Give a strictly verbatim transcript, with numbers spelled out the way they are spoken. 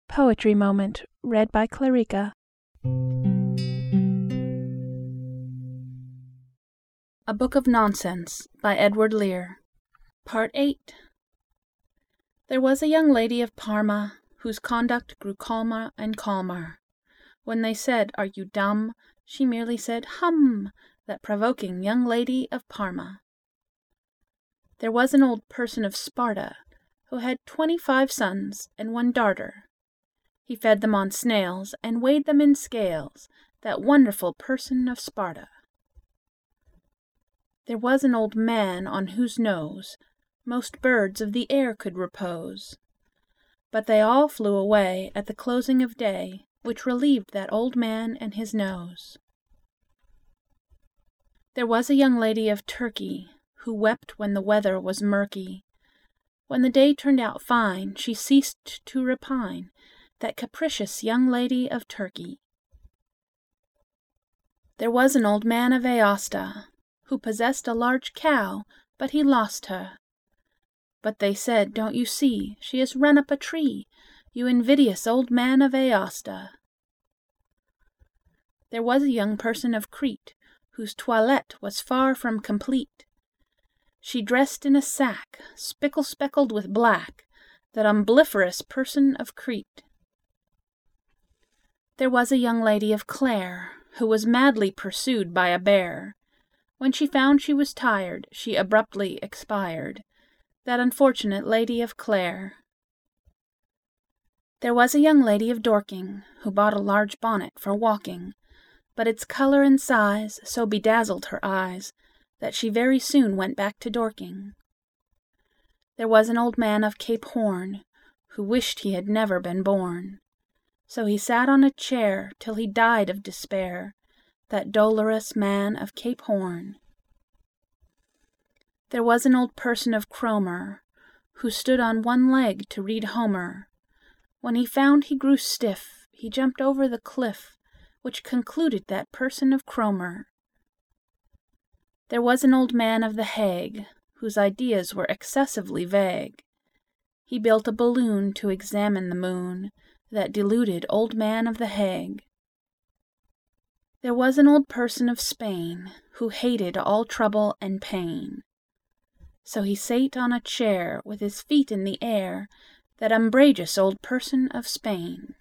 Poetry Moment, read by Clarica. A Book of Nonsense by Edward Lear. Part eight. There was a young lady of Parma, whose conduct grew calmer and calmer. When they said, "Are you dumb?" she merely said, "Hum!" That provoking young lady of Parma. There was an old person of Sparta, who had twenty-five sons and one darter. He fed them on snails, and weighed them in scales, that wonderful person of Sparta. There was an old man on whose nose most birds of the air could repose. But they all flew away at the closing of day, which relieved that old man and his nose. There was a young lady of Turkey, who wept when the weather was murky. When the day turned out fine, she ceased to repine, that capricious young lady of Turkey. There was an old man of Aosta, who possessed a large cow, but he lost her. But they said, "Don't you see, she has run up a tree, you invidious old man of Aosta." There was a young person of Crete, whose toilette was far from complete. She dressed in a sack, spickle-speckled with black, that umbelliferous person of Crete. There was a young lady of Clare, who was madly pursued by a bear. When she found she was tired, she abruptly expired, that unfortunate lady of Clare. There was a young lady of Dorking, who bought a large bonnet for walking, but its colour and size so bedazzled her eyes, that she very soon went back to Dorking. There was an old man of Cape Horn, who wished he had never been born. So he sat on a chair till he died of despair, that dolorous man of Cape Horn. There was an old person of Cromer, who stood on one leg to read Homer. When he found he grew stiff, he jumped over the cliff, which concluded that person of Cromer. There was an old man of the Hague, whose ideas were excessively vague. He built a balloon to examine the moon, that deluded old man of the Hague. There was an old person of Spain, who hated all trouble and pain. So he sate on a chair, with his feet in the air, that umbrageous old person of Spain.